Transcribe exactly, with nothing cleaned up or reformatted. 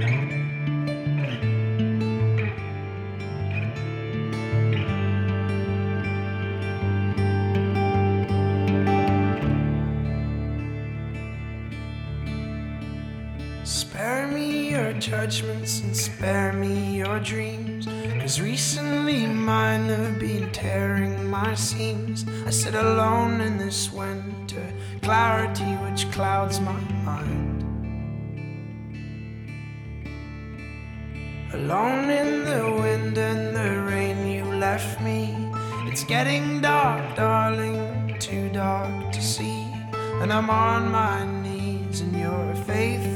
Spare me your judgments and spare me your dreams, 'cause recently mine have been tearing my seams. I sit alone in this winter clarity which clouds my mind. Alone in the wind and the rain you left me. It's getting dark, darling, too dark to see. And I'm on my knees in your faith